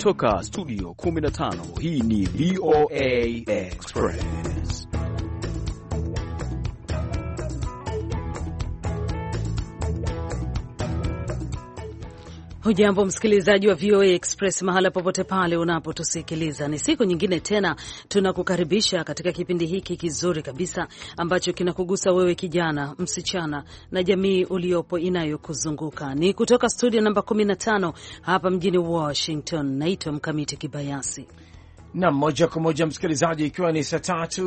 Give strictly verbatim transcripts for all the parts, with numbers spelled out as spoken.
Kutoka studio kumi na tano, hii ni V O A Express. Hujambo msikilizaji wa V O A Express mahala popote pale unapotusikiliza. Ni siku nyingine tena tunakukaribisha katika kipindi hiki kizuri kabisa ambacho kinakugusa wewe kijana, msichana na jamii uliopo inayokuzunguka. Ni kutoka studio namba kumi na tano hapa mjini Washington. Naitwa Mkamiti Kibayasi. Na moja kwa moja msikilizaji, ikiwa ni saa tatu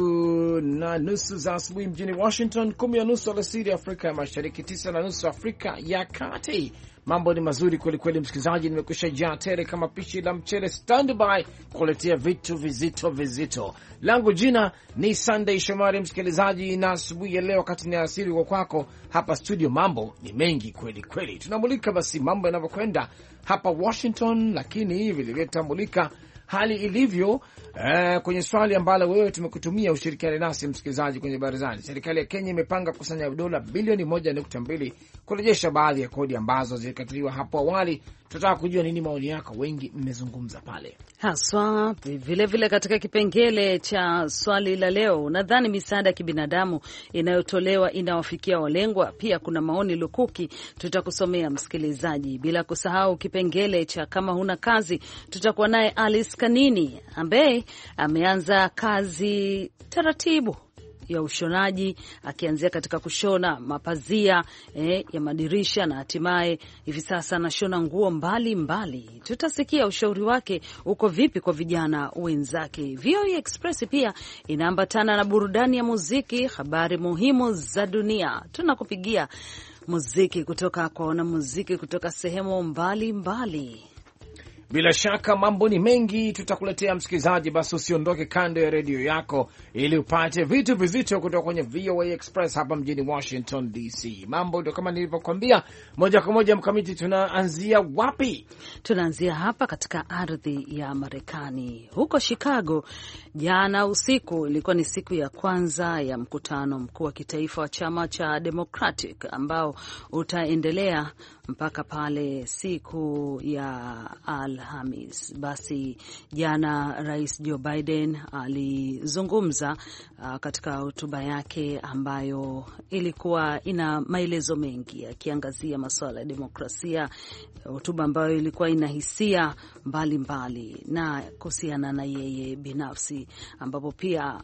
na nusu za asubuhi mjini Washington, kumi na nusu alasiri Afrika ya Mashariki, tisa na nusu Afrika ya Kati. Mambo ni mazuri kweli kweli msikilizaji, nimekwisha jaa tele kama pishi la mchele, standby kuletea vitu vizito vizito. Langu jina ni Sunday Shomari msikilizaji, na asubuhi ya leo wakati ni alasiri kwa kwako hapa studio, mambo ni mengi kweli kweli. Tunamulika basi mambo yanavyokwenda hapa Washington, lakini hivi vile tambulika hali ilivyo eh, kwenye swali ambalo wewe tumekutumia ushirikiane nasi msikilizaji kwenye barazani. Serikali ya Kenya imepanga kusanya dola bilioni moja nukta mbili kurejesha baadhi ya kodi ambazo zilikatiliwa hapo awali. Tunataka kujua nini maoni yako, wengi mmezungumza pale. Haswa vile vile katika kipengele cha swali la leo, nadhani misaada ya kibinadamu inayotolewa inawafikia walengwa. Pia kuna maoni lukuki tutakusomea msikilizaji, bila kusahau kipengele cha kama huna kazi. Tutakuwa naye Alice Kanini ambaye ameanza kazi taratibu ya ushonaji, akianzia katika kushona mapazia eh, ya madirisha na hatimaye hivi sasa anashona nguo mbali mbali. Tutasikia ushauri wake uko vipi kwa vijana wenzake. V O A Express pia inaambatana na burudani ya muziki, habari muhimu za dunia. Tunakupigia muziki kutoka kwa wanamuziki kutoka sehemu mbali mbali. Bila shaka mambo ni mengi tutakuletea msikilizaji, basi usiondoke kando ya redio yako ili upate vitu vizito kutoka kwenye V O A Express hapa mjini Washington D C. Mambo ndio kama nilivyokuambia, moja kwa moja Mkamiti, tunaanzia wapi? Tunaanzia hapa katika ardhi ya Marekani, huko Chicago. Jana usiku ilikuwa ni siku ya kwanza ya mkutano mkuu wa kitaifa wa chama cha Democratic ambao utaendelea mpaka pale siku ya Alhamis. Basi jana Rais Joe Biden alizungumza uh, katika hotuba yake ambayo ilikuwa ina maelezo mengi akiangazia masuala ya demokrasia, hotuba ambayo ilikuwa ina hisia mbalimbali na kuhusiana na yeye binafsi, ambapo pia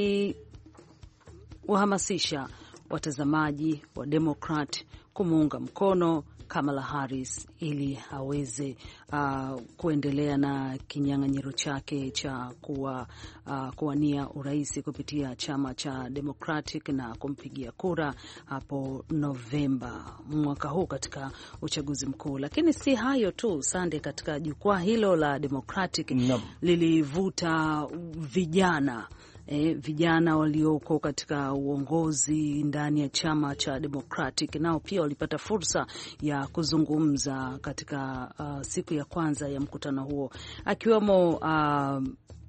aliwahamasisha watazamaji wa Democrat kumuunga mkono Kamala Harris ili aweze uh, kuendelea na kinyang'anyiro chake cha kuwa uh, kuwania urais kupitia chama cha Democratic na kumpigia kura hapo Novemba mwaka huu katika uchaguzi mkuu. Lakini si hayo tu, Sande, katika jukwaa hilo la Democratic no. lilivuta vijana E, vijana walioko katika uongozi ndani ya chama cha Democratic nao pia walipata fursa ya kuzungumza katika uh, siku ya kwanza ya mkutano huo, akiwemo uh,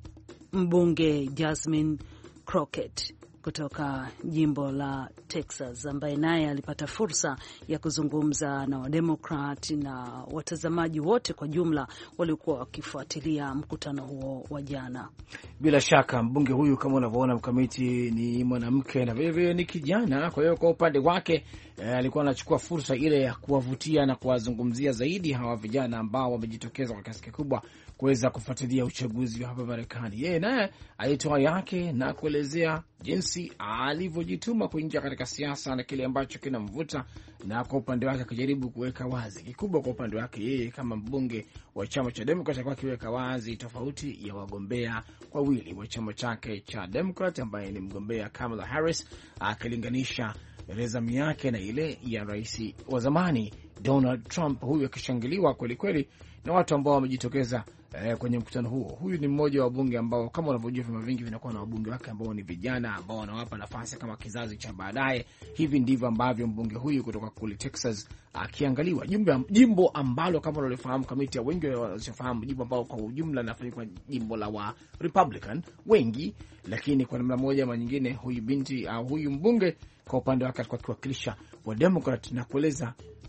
mbunge Jasmine Crockett kutoka jimbo la Texas, ambaye naye alipata fursa ya kuzungumza na Wademokrat na watazamaji wote kwa jumla walikuwa wakifuatilia mkutano huo wa jana. Bila shaka mbunge huyu kama unavyoona Mkamiti ni mwanamke na vile ni kijana, kwa hiyo kwa upande wake eh, alikuwa anachukua fursa ile ya kuwavutia na kuwazungumzia zaidi hawa vijana ambao wamejitokeza kwa kiasi kikubwa kuweza kufuatilia uchaguzi wa hapa Marekani. Yeye naye alitoa yake na kuelezea jinsi alivyojituma kuingia katika siasa na kile ambacho kinamvuta, na kwa upande wake akijaribu kuweka wazi kikubwa. Kwa upande wake yeye kama mbunge wa chama cha Democrat alikuwa akiweka wazi tofauti ya wagombea wawili wa chama chake cha Democrat, ambaye ni mgombea Kamala Harris, akilinganisha resume yake na ile ya rais wa zamani Donald Trump, huyu akishangiliwa kweli kweli na watu ambao wamejitokeza eh, kwenye mkutano huo. Huyu ni mmoja wa wabunge ambao kama unavyojua vyama vingi vinakuwa na wabunge wake ambao ni vijana ambao wanawapa nafasi kama kizazi cha baadaye. Hivi ndivyo ambavyo mbunge huyu kutoka kule Texas akiangaliwa, jimbo, jimbo ambalo kama unalifahamu kamiti ya wengi wanafahamu, jimbo ambalo kwa ujumla linafanywa jimbo la wa Republican wengi, lakini kwa namna moja ama nyingine huyu binti au huyu mbunge kwa upande wake alikuwa akiwakilisha wa Democrat na kueleza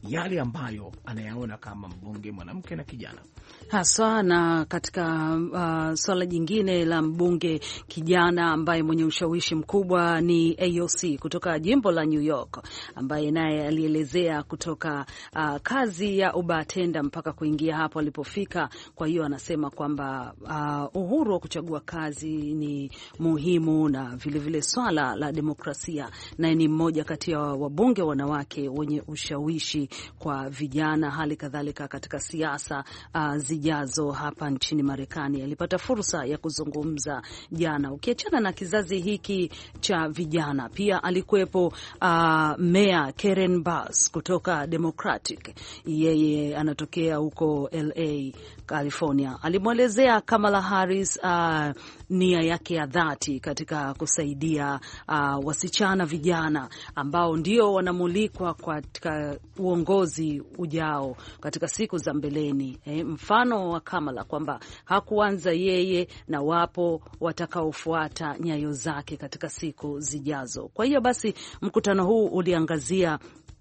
yale ambayo anayaona kama mbunge mwanamke na kijana haswa. Na katika uh, swala jingine la mbunge kijana ambaye mwenye ushawishi mkubwa ni A O C kutoka jimbo la New York, ambaye naye alielezea kutoka uh, kazi ya ubatenda mpaka kuingia hapo alipofika. Kwa hiyo anasema kwamba uh, uhuru wa kuchagua kazi ni muhimu, na vilevile vile swala la demokrasia, na ni mmoja kati ya wabunge wanawake wenye ushawishi kwa vijana, hali kadhalika katika siasa uh, zijazo hapa nchini Marekani. Alipata fursa ya kuzungumza jana. Ukiachana na kizazi hiki cha vijana, pia alikuwepo uh, Mayor Karen Bass kutoka Democratic. Yeye anatokea huko L A, California. Alimwelezea Kamala Harris uh, nia yake ya dhati katika kusaidia uh, wasichana vijana ambao ndio wanamulikwa katika uongozi ujao katika siku za mbeleni. Eh, mfano wa Kamala kwamba hakuanza yeye na wapo watakaofuata nyayo zake katika siku zijazo. Kwa hiyo basi mkutano huu uliangazia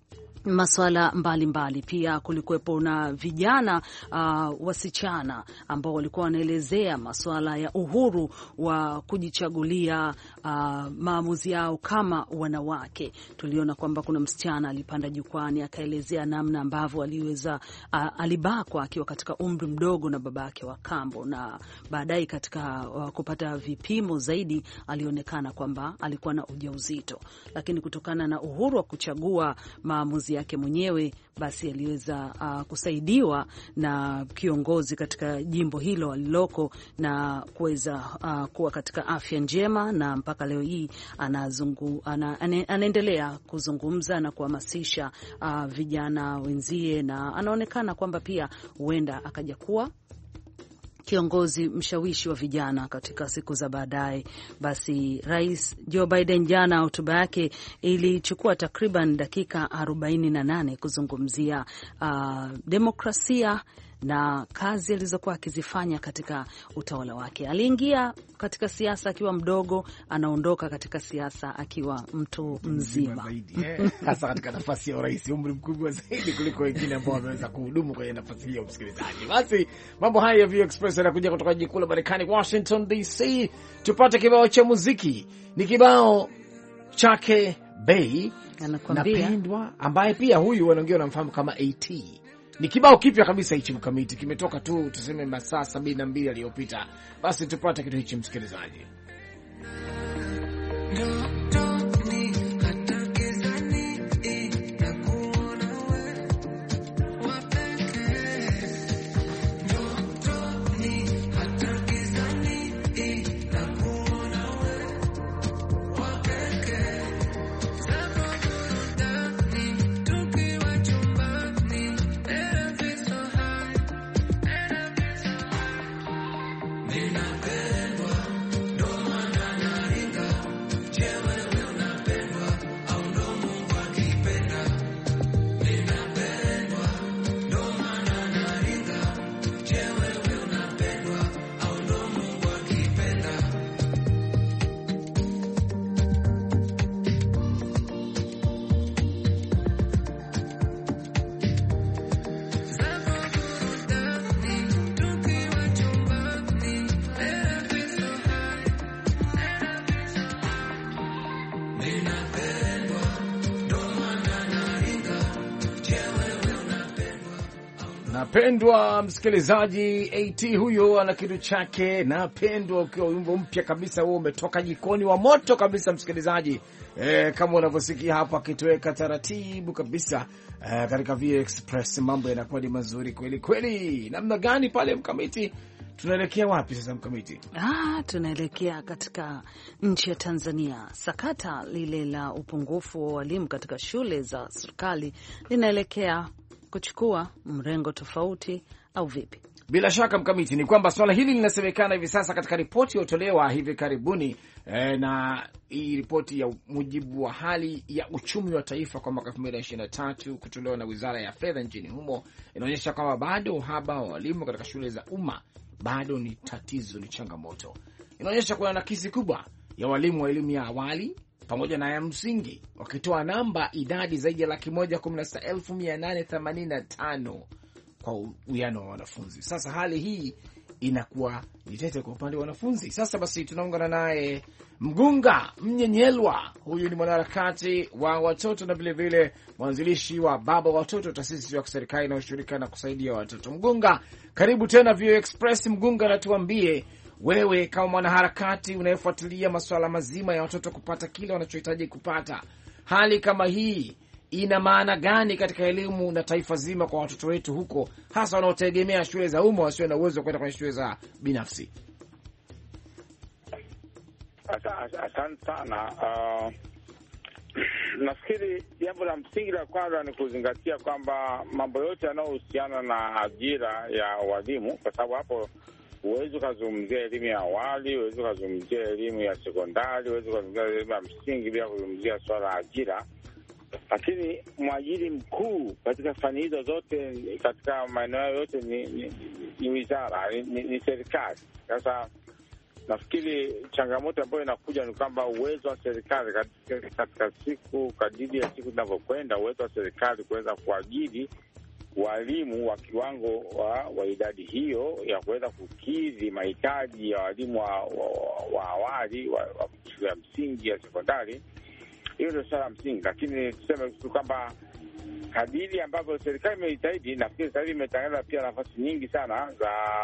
masuala mbalimbali. Pia kulikuwepo na vijana uh, wasichana ambao walikuwa wanaelezea masuala ya uhuru wa kujichagulia uh, maamuzi yao kama wanawake. Tuliona kwamba kuna msichana alipanda jukwani akaelezea namna ambavyo aliweza uh, alibakwa akiwa katika umri mdogo na babake wa kambo, na baadaye katika uh, kupata vipimo zaidi alionekana kwamba alikuwa na ujauzito, lakini kutokana na uhuru wa kuchagua maamuzi yake mwenyewe basi aliweza uh, kusaidiwa na kiongozi katika jimbo hilo aliloko na kuweza uh, kuwa katika afya njema, na mpaka leo hii anazungu ana, anaendelea kuzungumza na kuhamasisha uh, vijana wenzie, na anaonekana kwamba pia huenda akaja kuwa kiongozi mshawishi wa vijana katika siku za baadaye. Basi Rais Joe Biden jana hotuba yake ilichukua takriban dakika arobaini na nane kuzungumzia uh, demokrasia na kazi alizokuwa akizifanya katika utawala wake. Aliingia katika siasa akiwa mdogo, anaondoka katika siasa akiwa mtu mzima, hasa katika nafasi ya urais, umri mkubwa zaidi kuliko wengine ambao wameweza kuhudumu kwenye nafasi hiyo. Msikilizaji, basi mambo haya ya V Express yanakuja kutoka jiji kuu la Marekani, Washington D C. Tupate kibao cha muziki, ni kibao chake Bay Napendwa, ambaye pia huyu wanaongea wanamfahamu kama A T. Ni kibao kipya kabisa hichi mkamiti, kimetoka tu tuseme masaa sabini na mbili yaliyopita. Basi tupate kitu hichi msikilizaji. Napendwa msikilizaji, A T huyo ana kitu chake Napendwa, ukiwa wimbo mpya kabisa huo umetoka jikoni wa moto kabisa msikilizaji. E, kama unavyosikia hapa akitoweka taratibu kabisa e, katika V Express mambo yanakuwa ni mazuri kweli kweli. Namna gani pale mkamiti? Tunaelekea wapi sasa mkamiti? Ah, tunaelekea katika nchi ya Tanzania. Sakata lile la upungufu wa walimu katika shule za serikali linaelekea kuchukua mrengo tofauti au vipi? Bila shaka mkamiti, ni kwamba swala hili linasemekana hivi sasa katika ripoti iliyotolewa hivi karibuni eh, na hii ripoti ya mujibu wa hali ya uchumi wa taifa kwa mwaka elfu mbili na ishirini na tatu kutolewa na Wizara ya Fedha nchini humo, inaonyesha kwamba bado uhaba wa walimu katika shule za umma bado ni tatizo, ni changamoto. Inaonyesha kuna nakisi kubwa ya walimu wa elimu ya awali, pamoja na ya msingi, wakitoa namba idadi zaidi ya laki moja kumi na sita elfu mia nane themanini na tano kwa uwiano wa wanafunzi. Sasa hali hii inakuwa ni tete kwa upande wa wanafunzi. Sasa basi tunaungana naye Mgunga Mnyenyelwa, huyu ni mwanaharakati wa watoto na vile vile mwanzilishi wa Baba Watoto, taasisi ya kiserikali inayoshirika na kusaidia watoto. Mgunga, karibu tena V O A Express. Mgunga, na tuambie wewe kama mwanaharakati unayefuatilia masuala mazima ya watoto kupata kile wanachohitaji kupata, hali kama hii ina maana gani katika elimu na taifa zima kwa watoto wetu huko, hasa wanaotegemea shule za umma wasio na uwezo wa kwenda kwenye shule za binafsi? Asante sana. Uh, nafikiri jambo la msingi la kwanza ni kuzingatia kwamba mambo yote yanayohusiana na ajira ya walimu, kwa sababu hapo huwezi ukazungumzia elimu ya awali, huwezi ukazungumzia elimu ya sekondari, huwezi ukazungumzia elimu ya msingi bila kuzungumzia swala la ajira. Lakini mwajiri mkuu katika fani hizo zote, katika maeneo yote ni, ni, ni wizara, ni, ni, ni serikali. Sasa nafikiri changamoto ambayo inakuja ni kwamba uwezo wa serikali katika, katika siku kadiri ya siku zinavyokwenda, uwezo wa serikali kuweza kuajiri walimu wa kiwango wa, wa idadi hiyo ya kuweza kukidhi mahitaji ya walimu wa, wa, wa awali wa, wa shule ya msingi ya sekondari, hiyo ndio swala msingi. Lakini tuseme tu kwamba kadiri ambavyo serikali imejitahidi, nafikiri sasa hivi imetangaza pia nafasi nyingi sana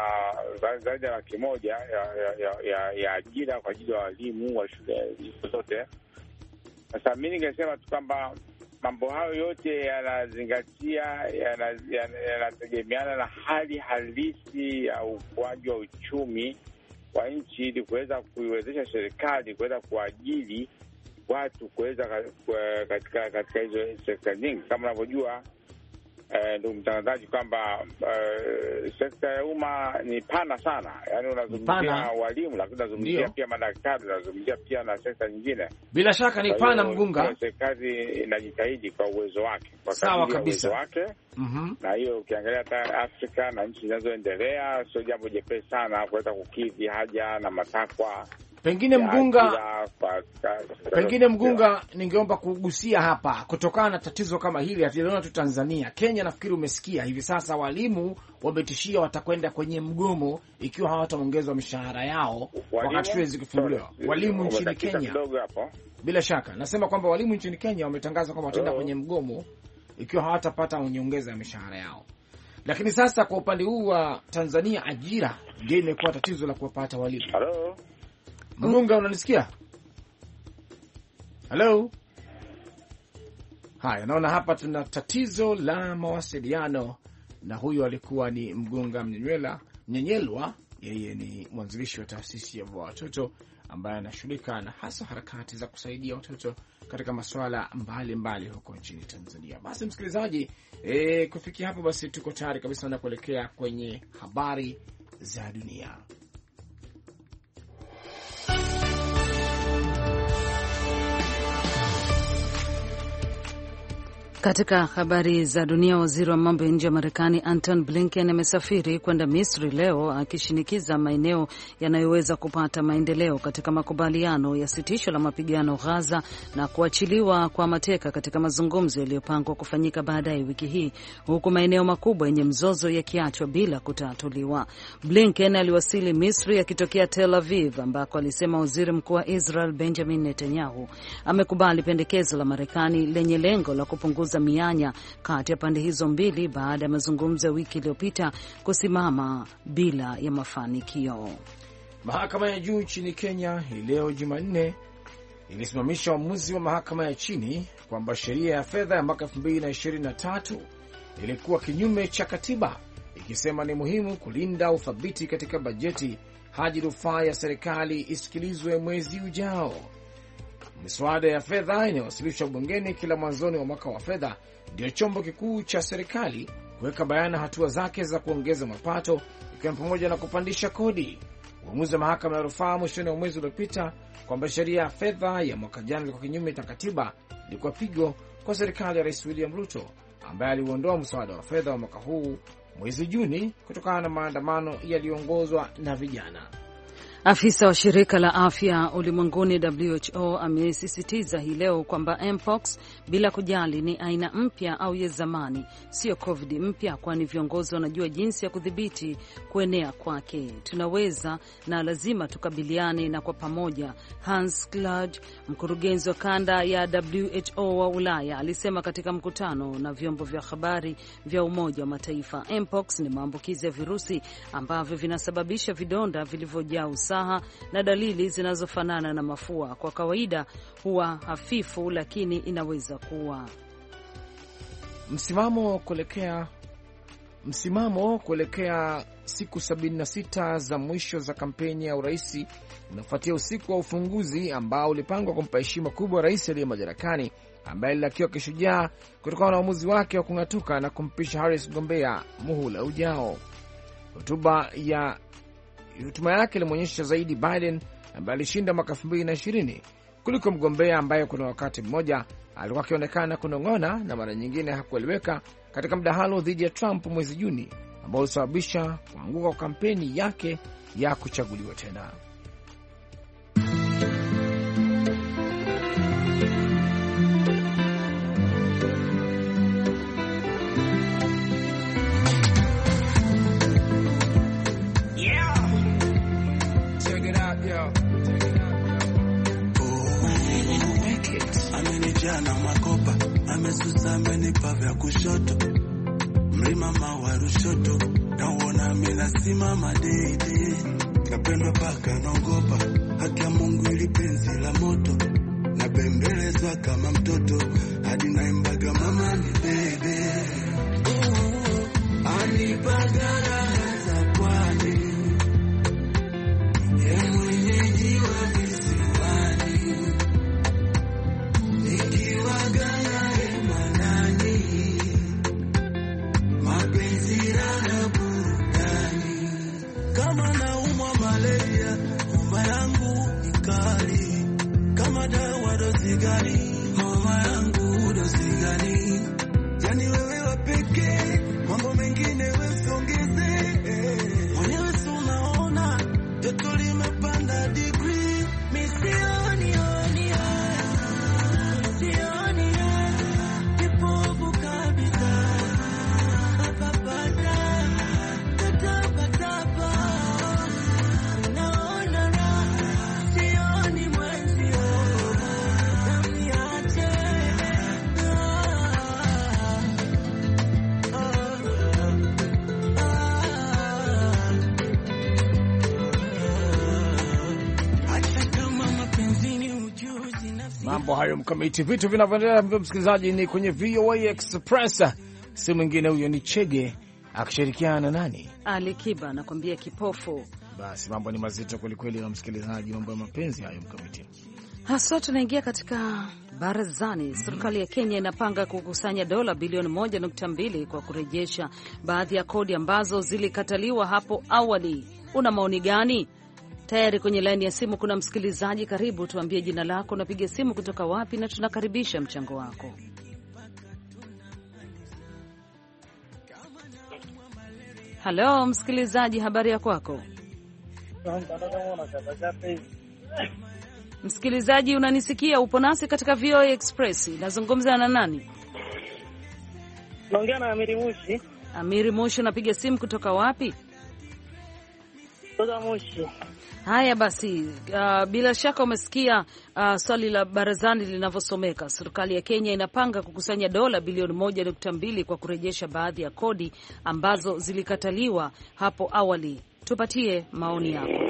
za zaidi ya laki moja ya, ya, ya, ya ajira kwa ajili ya walimu wa shule zote. Sasa mimi ningesema tu kwamba mambo hayo yote yanazingatia, yanategemeana na hali halisi ya ukuaji wa uchumi wa nchi, ili kuweza kuiwezesha serikali kuweza kuajiri watu kuweza katika katika hizo sekta nyingi. Kama unavyojua eh, ndugu mtangazaji, kwamba eh, sekta ya umma ni pana sana. Yaani unazungumzia walimu, lakini unazungumzia pia madaktari, unazungumzia pia na sekta nyingine. Bila shaka ni pana, Mgunga. Serikali inajitahidi kwa uwezo wake, kwa sawa kabisa uwezo wake. Mm-hmm. Na hiyo ukiangalia hata Afrika na nchi zinazoendelea, sio jambo jepesi sana kuweza kukidhi haja na matakwa. Pengine Mgunga, pengine Mgunga, ningeomba kugusia hapa, kutokana na tatizo kama hili hatuliona tu Tanzania, Kenya nafikiri umesikia hivi sasa walimu wametishia watakwenda kwenye mgomo ikiwa hawataongezwa mishahara yao wakati shule zikifunguliwa. Walimu nchini Kenya, bila shaka nasema kwamba walimu nchini Kenya wametangaza kwamba wataenda kwenye mgomo ikiwa hawatapata nyongeza ya mishahara yao. Lakini sasa kwa upande huu wa Tanzania, ajira ndio imekuwa tatizo la kuwapata walimu. Hello. Mgunga, unanisikia? Hello? Haya, naona hapa tuna tatizo la mawasiliano, na huyu alikuwa ni Mgunga Mnyenyelwa, Mnyenyelwa, yeye ni mwanzilishi wa taasisi ya watoto ambaye anashughulika na hasa harakati za kusaidia watoto katika masuala mbalimbali huko nchini Tanzania. Basi msikilizaji, e, kufikia hapo basi tuko tayari kabisa na kuelekea kwenye habari za dunia. Katika habari za dunia, waziri wa mambo ya nje wa Marekani Anton Blinken amesafiri kwenda Misri leo akishinikiza maeneo yanayoweza kupata maendeleo katika makubaliano ya sitisho la mapigano Gaza na kuachiliwa kwa mateka katika mazungumzo yaliyopangwa kufanyika baadaye wiki hii, huku maeneo makubwa yenye mzozo yakiachwa bila kutatuliwa. Blinken aliwasili Misri akitokea Tel Aviv, ambako alisema waziri mkuu wa Israel Benjamin Netanyahu amekubali pendekezo la Marekani lenye lengo la kupunguza za mianya kati ya pande hizo mbili baada ya mazungumzo ya wiki iliyopita kusimama bila ya mafanikio. Mahakama ya juu nchini Kenya hii leo Jumanne ilisimamisha uamuzi wa mahakama ya chini kwamba sheria ya fedha ya mwaka elfu mbili na ishirini na tatu ilikuwa kinyume cha katiba, ikisema ni muhimu kulinda uthabiti katika bajeti hadi rufaa ya serikali isikilizwe mwezi ujao. Miswada ya fedha inayowasilishwa bungeni kila mwanzoni wa mwaka wa fedha ndio chombo kikuu cha serikali kuweka bayana hatua zake za kuongeza mapato, ikiwa pamoja na kupandisha kodi. Uamuzi wa mahakama ya rufaa mwishoni wa mwezi uliopita kwamba sheria ya fedha ya mwaka jana ilikuwa kinyume cha katiba ilikuwa pigo kwa serikali ya Rais William Ruto, ambaye aliuondoa mswada wa fedha wa mwaka huu mwezi Juni kutokana na maandamano yaliyoongozwa na vijana. Afisa wa shirika la afya ulimwenguni W H O amesisitiza hii leo kwamba Mpox, bila kujali ni aina mpya au ya zamani, sio COVID mpya, kwani viongozi wanajua jinsi ya kudhibiti kuenea kwake. Tunaweza na lazima tukabiliane na kwa pamoja, Hans Kluge, mkurugenzi wa kanda ya W H O wa Ulaya, alisema katika mkutano na vyombo vya habari vya Umoja wa Mataifa. Mpox ni maambukizi ya virusi ambavyo vinasababisha vidonda vilivyojaa usaha na dalili zinazofanana na mafua. Kwa kawaida huwa hafifu, lakini inaweza kuwa. Msimamo kuelekea msimamo kuelekea siku sabini na sita za mwisho za kampeni ya urais unafuatia usiku wa ufunguzi ambao ulipangwa kumpa heshima kubwa rais aliye madarakani, ambaye alilakiwa kishujaa kutokana na uamuzi wake wa kung'atuka na kumpisha Harris mgombea muhula ujao. Hotuba ya Hotuba yake ilimwonyesha zaidi Biden ambaye alishinda mwaka elfu mbili na ishirini kuliko mgombea ambaye kuna wakati mmoja alikuwa akionekana kunong'ona na mara nyingine hakueleweka katika mdahalo dhidi ya Trump mwezi Juni, ambao ulisababisha kuanguka kwa kampeni yake ya kuchaguliwa tena. Na makopa amesusa amenipa vya kushoto mlima mawa Rushoto naona mina simama dede napendwa paka naogopa haki ya Mungu ili penzi la moto na bembelezwa kama mtoto hadi naimbaga mama ni bebe anipagara za pwani ye mwenyeji wa visiwani kama naumwa malaria, homa yangu ni kali. Kama dawa dozi gani, homa yangu dozi gani? Yani wewe wa pekee, mambo mengine wewe songeze. Mwenyewe si unaona, joto limepanda degree. Misioni oni sioni kipofu kabisa. Papapata Mambo hayo mkamiti, vitu vinavyoendelea msikilizaji ni kwenye V O A Express. Si mwingine huyo ni Chege akishirikiana na nani? Ali Kiba nakwambia kipofu. Basi mambo ni mazito kweli kweli na msikilizaji, mambo ya mapenzi hayo mkamiti. Hasa tunaingia katika barazani. Mm -hmm. Serikali ya Kenya inapanga kukusanya dola bilioni moja nukta mbili kwa kurejesha baadhi ya kodi ambazo zilikataliwa hapo awali. Una maoni gani? Tayari kwenye laini ya simu kuna msikilizaji. Karibu, tuambie jina lako, napiga simu kutoka wapi, na tunakaribisha mchango wako. Halo msikilizaji, habari ya kwako? Msikilizaji, unanisikia? Upo nasi katika V O A Express. Nazungumza na nani? Naongea na Amiri Mushi. Amiri Mushi, unapiga simu kutoka wapi? Kutoka Mushi. Haya basi, uh, bila shaka umesikia uh, swali la barazani linavyosomeka. Serikali ya Kenya inapanga kukusanya dola bilioni moja nukta mbili kwa kurejesha baadhi ya kodi ambazo zilikataliwa hapo awali. Tupatie maoni yako.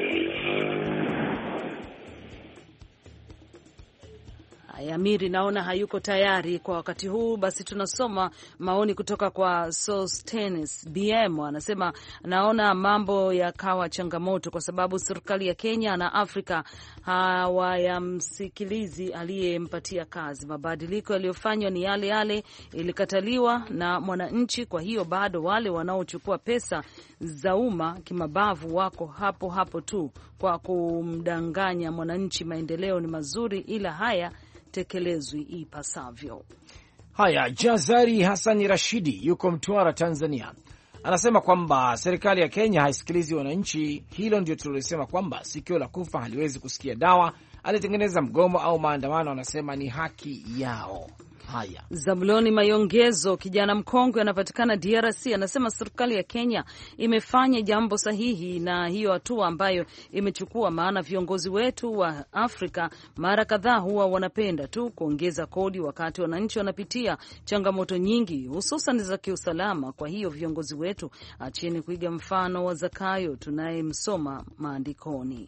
Amiri naona hayuko tayari kwa wakati huu. Basi tunasoma maoni kutoka kwa Sostenes B M. Anasema naona mambo yakawa changamoto kwa sababu serikali ya Kenya na Afrika hawayamsikilizi aliyempatia kazi. Mabadiliko yaliyofanywa ni yale yale, ilikataliwa na mwananchi. Kwa hiyo bado wale wanaochukua pesa za umma kimabavu wako hapo hapo tu kwa kumdanganya mwananchi. Maendeleo ni mazuri, ila haya tekelezwi ipasavyo. Haya, Jazari Hassan Rashidi yuko Mtwara, Tanzania, Anasema kwamba serikali ya Kenya haisikilizi wananchi. Hilo ndio tulilosema kwamba sikio la kufa haliwezi kusikia dawa. Alitengeneza mgomo au maandamano, anasema ni haki yao. Haya, Zabuloni Mayongezo, kijana mkongwe, anapatikana D R C, anasema serikali ya Kenya imefanya jambo sahihi na hiyo hatua ambayo imechukua, maana viongozi wetu wa Afrika mara kadhaa huwa wanapenda tu kuongeza kodi wakati wananchi wanapitia changamoto nyingi, hususan za kiusalama. Kwa hiyo viongozi wetu acheni kuiga mfano wa Zakayo tunayemsoma maandikoni.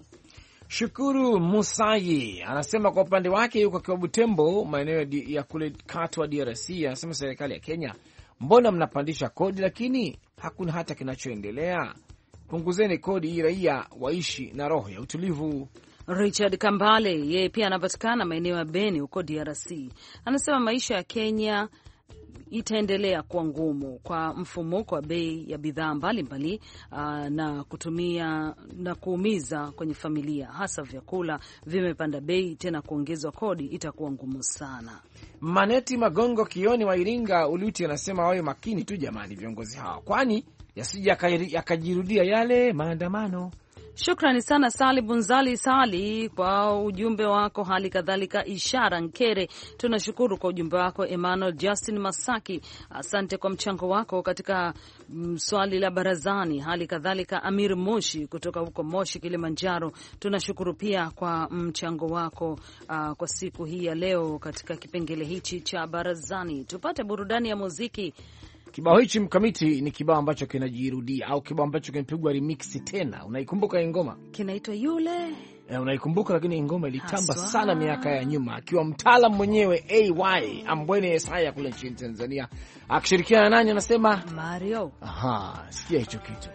Shukuru Musayi anasema kwa upande wake yuko kwa Butembo, maeneo ya kule Katwa D R C. Anasema serikali ya Kenya, mbona mnapandisha kodi lakini hakuna hata kinachoendelea? Punguzeni kodi ili raia waishi na roho ya utulivu. Richard Kambale, yeye pia anapatikana maeneo ya Beni huko D R C, anasema maisha ya Kenya itaendelea kuwa ngumu kwa mfumuko wa bei ya bidhaa mbalimbali na kutumia na kuumiza kwenye familia, hasa vyakula vimepanda bei, tena kuongezwa kodi itakuwa ngumu sana. Maneti Magongo Kioni wa Iringa Uluti anasema wawe makini tu jamani viongozi hao, kwani yasije yakajirudia yale maandamano. Shukrani sana Sali Bunzali Sali kwa ujumbe wako, hali kadhalika Ishara Nkere, tunashukuru kwa ujumbe wako. Emmanuel Justin Masaki, asante kwa mchango wako katika mm, swali la barazani. Hali kadhalika Amir Moshi kutoka huko Moshi Kilimanjaro, tunashukuru pia kwa mchango wako uh, kwa siku hii ya leo katika kipengele hichi cha barazani. Tupate burudani ya muziki. Kibao hichi Mkamiti ni kibao ambacho kinajirudia au kibao ambacho kimepigwa remix tena. Unaikumbuka hii ngoma? Kinaitwa Yule. Eh, unaikumbuka, lakini ngoma ilitamba sana miaka ya nyuma, akiwa mtaalamu mwenyewe A Y Ambwene Yesaya kule nchini Tanzania, akishirikiana nani anasema Mario. Aha, sikia hicho kitu.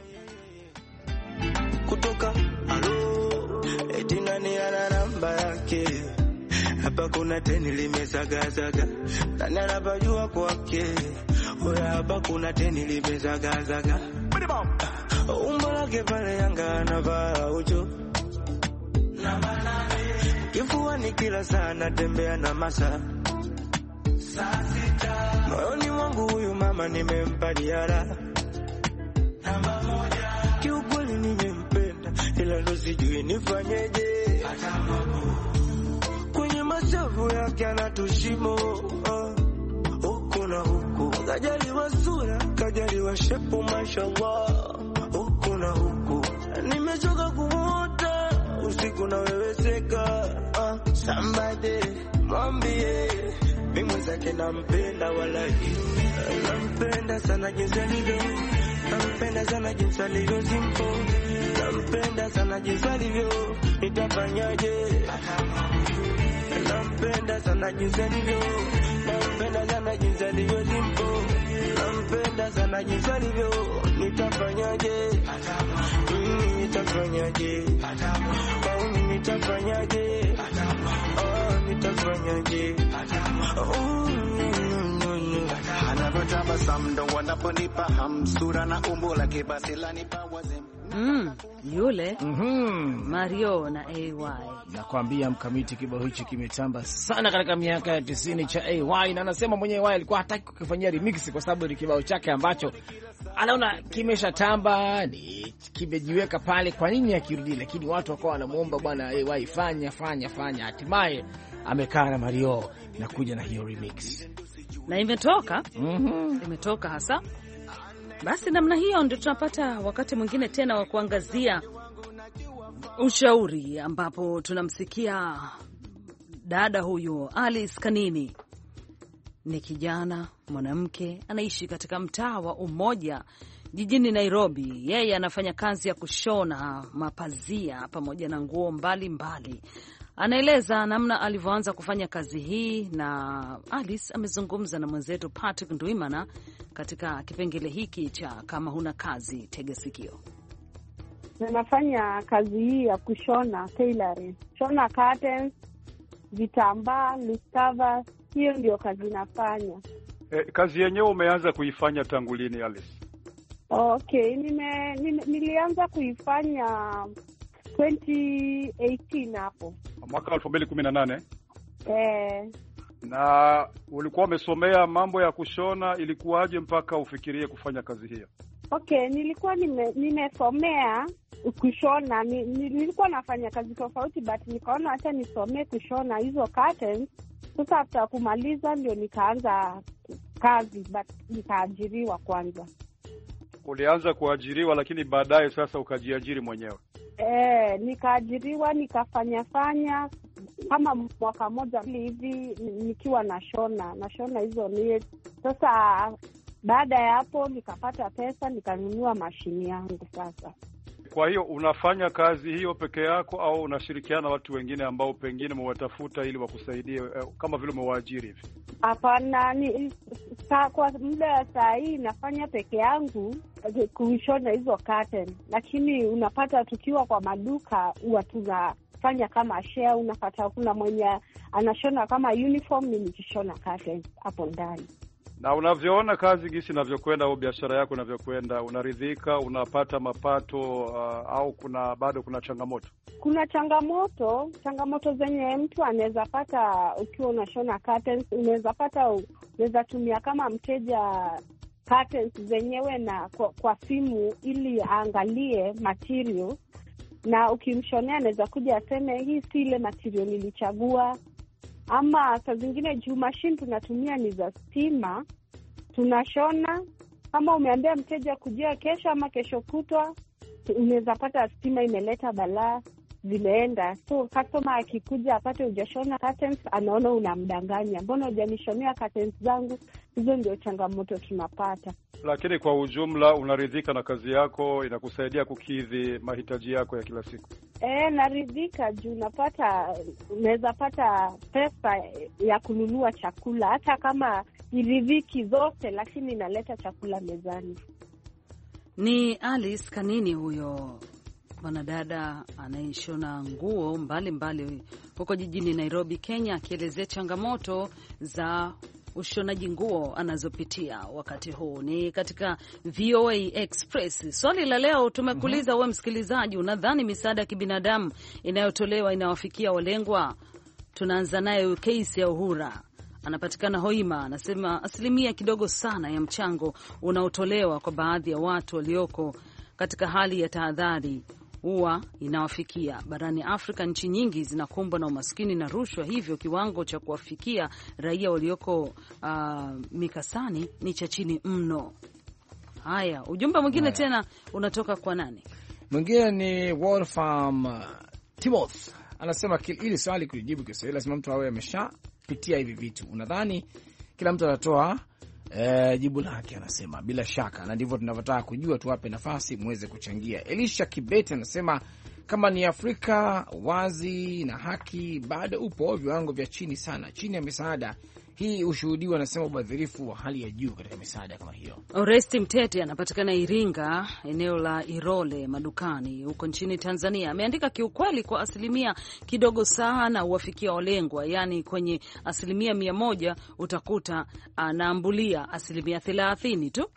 Kutoka alo etina ni ana namba yake. Hapa kuna teni limezagazaga na narabajua kwake. Oya hapa kuna teni limezagazaga. Umbo lake pale Yanga anavaa ucho. Kifuani kila saa natembea na masa. Moyoni mwangu huyu mama nimempa diara. Namba moja. Kiukweli nimempenda ila ndo sijui nifanyeje. Kwenye mashavu yake anatushimo. Huku na huku kajaliwa sura, kajaliwa shepu mashallah. Huku na huku nimechoka kumuota usiku na wewe seka. uh, Somebody mwambie mimi zake nampenda, wallahi nampenda sana jinsi alivyo, nampenda sana jinsi alivyo simple, nampenda sana jinsi alivyo, nitafanyaje? Nampenda sana jinsi alivyo, nampenda sana jinsi alivyo simple, nampenda sana jinsi alivyo, nitafanyaje? Mm, nitafanyaje? Oh, nitafanyaje? Oh, nitafanyaje? Oh, anavyotabasamu ndo wanaponipa hamsura na umbo lake basi lanipa wazem. Mm, Yule Mhm. Mario na A Y. Nakwambia Mkamiti, kibao hichi kimetamba sana katika miaka ya tisini cha A Y, na anasema mwenyewe A Y alikuwa hataki kukifanyia remix kwa sababu ni kibao chake ambacho anaona kimeshatamba, ni kimejiweka pale, kwa nini akirudi? Lakini watu wakawa wanamuomba bwana A Y fanya fanya fanya, hatimaye amekaa na Mario na kuja na hiyo remix Na imetoka. Mhm. Imetoka hasa. Basi namna hiyo ndio tunapata wakati mwingine tena wa kuangazia ushauri, ambapo tunamsikia dada huyu Alice Kanini. Ni kijana mwanamke, anaishi katika mtaa wa Umoja jijini Nairobi. Yeye anafanya kazi ya kushona mapazia pamoja na nguo mbalimbali. Anaeleza namna alivyoanza kufanya kazi hii, na Alice amezungumza na mwenzetu Patrick Ndwimana katika kipengele hiki cha kama huna kazi tega sikio. Nafanya kazi hii ya kushona tailoring, shona curtains, vitambaa, loose covers. Hiyo ndio kazi nafanya. Eh, kazi yenyewe umeanza kuifanya tangu lini Alice? Okay, nime, nime nilianza kuifanya twenty eighteen hapo. Mwaka elfu mbili kumi na nane. Eh. Na ulikuwa umesomea mambo ya kushona, ilikuwaje mpaka ufikirie kufanya kazi hiyo? Okay, nilikuwa nime, nimesomea kushona. Ni, nilikuwa nafanya kazi tofauti, but nikaona hata nisomee kushona hizo curtains. Sasa after kumaliza ndio nikaanza kazi, but nikaajiriwa kwanza. Ulianza kuajiriwa lakini baadaye sasa ukajiajiri mwenyewe? Eh, nikaajiriwa nikafanya fanya kama mwaka moja hivi nikiwa nashona nashona hizo ni. Sasa baada ya hapo nikapata pesa nikanunua mashini yangu sasa. Kwa hiyo unafanya kazi hiyo peke yako au unashirikiana na watu wengine ambao pengine mwatafuta ili wakusaidie eh, kama vile umewaajiri hivi? Hapana, ni kwa muda wa saa hii nafanya peke yangu kushona hizo curtain, lakini unapata tukiwa kwa maduka huwa tunafanya kama share. Unapata kuna mwenye anashona kama uniform, ni nikishona curtain hapo ndani. Na unavyoona kazi gisi inavyokwenda au biashara yako inavyokwenda, unaridhika, unapata mapato uh, au kuna bado kuna changamoto? Kuna changamoto, changamoto zenye mtu anaweza pata ukiwa unashona curtains. Unaweza pata, unaweza tumia kama mteja curtains zenyewe na kwa, kwa simu ili aangalie material, na ukimshonea anaweza kuja aseme hii si ile material nilichagua. Ama saa zingine juu machine tunatumia ni za stima, tunashona kama umeambia mteja kujia kesho ama kesho kutwa, unaweza pata stima imeleta balaa, zimeenda. So customer akikuja apate hujashona curtains, anaona unamdanganya, mbona hujanishonea curtains zangu? Hizo ndio changamoto tunapata. Lakini kwa ujumla unaridhika na kazi yako, inakusaidia kukidhi mahitaji yako ya kila siku? Eh, naridhika juu napata, unaweza pata pesa ya kununua chakula, hata kama iridhiki zote, lakini inaleta chakula mezani. Ni Alice Kanini huyo mwanadada anayeshona nguo mbalimbali huko jijini Nairobi, Kenya, akielezea changamoto za ushonaji nguo anazopitia wakati huu. Ni katika V O A Express. Swali la leo tumekuuliza, wewe msikilizaji, unadhani misaada ya kibinadamu inayotolewa inawafikia walengwa? Tunaanza naye Case ya Uhura, anapatikana Hoima, anasema asilimia kidogo sana ya mchango unaotolewa kwa baadhi ya watu walioko katika hali ya tahadhari huwa inawafikia. Barani Afrika nchi nyingi zinakumbwa na umaskini na rushwa, hivyo kiwango cha kuwafikia raia walioko uh, mikasani ni cha chini mno. Haya, ujumbe mwingine tena unatoka kwa nani? Mwingine ni Wolfram uh, Timoth, anasema ili swali kujibu Kiswahili lazima mtu awe ameshapitia hivi vitu. Unadhani kila mtu anatoa E, jibu lake, anasema bila shaka, na ndivyo tunavyotaka kujua, tuwape nafasi muweze kuchangia. Elisha Kibete anasema kama ni Afrika wazi na haki bado upo viwango vya chini sana, chini ya misaada hii ushuhudiwa, anasema ubadhirifu wa hali ya juu katika misaada kama hiyo. Oresti Mtete anapatikana Iringa, eneo la Irole Madukani huko nchini Tanzania, ameandika kiukweli kwa asilimia kidogo sana uwafikia walengwa, yani kwenye asilimia mia moja utakuta anaambulia asilimia thelathini tu.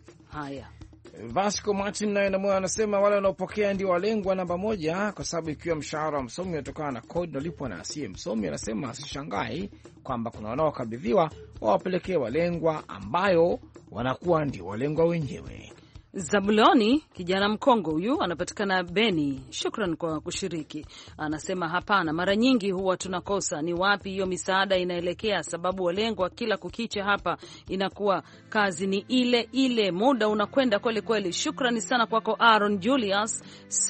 Haya, Vasco Martin naye na moyo anasema wale wanaopokea ndio walengwa namba moja, kwa sababu ikiwa mshahara wa msomi unatokana na kodi unalipwa na asiye msomi, anasema asishangai kwamba kuna wanaokabidhiwa wawapelekee walengwa ambayo wanakuwa ndio walengwa wenyewe. Zabuloni kijana Mkongo huyu anapatikana Beni, shukran kwa kushiriki. Anasema hapana, mara nyingi huwa tunakosa ni wapi hiyo misaada inaelekea, sababu walengwa kila kukicha hapa inakuwa kazi ni ile ile, muda unakwenda kweli kweli. Shukrani sana kwako Aaron Julius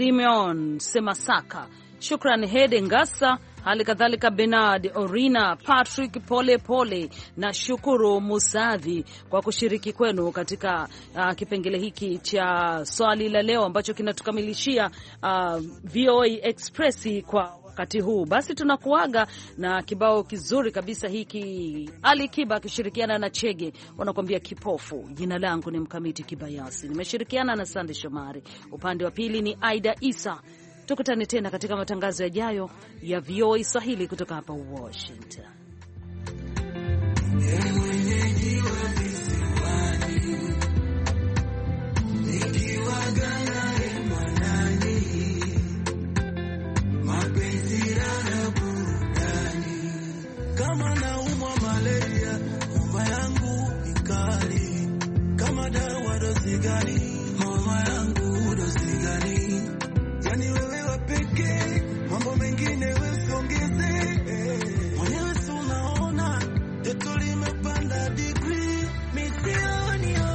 Simeon Semasaka, shukran Hede Ngasa, hali kadhalika Bernard Orina, Patrick Pole Pole na Shukuru Musadhi kwa kushiriki kwenu katika uh, kipengele hiki cha swali la leo ambacho kinatukamilishia uh, V O A Express kwa wakati huu. Basi tunakuaga na kibao kizuri kabisa hiki, Ali Kiba akishirikiana na Chege wanakuambia Kipofu. Jina langu ni Mkamiti Kibayasi, nimeshirikiana na Sande Shomari, upande wa pili ni Aida Isa. Tukutane tena katika matangazo yajayo ya V O A Swahili kutoka hapa Washington. Kama naumwa malaria, homa yangu ikali, kama dawa dozi gani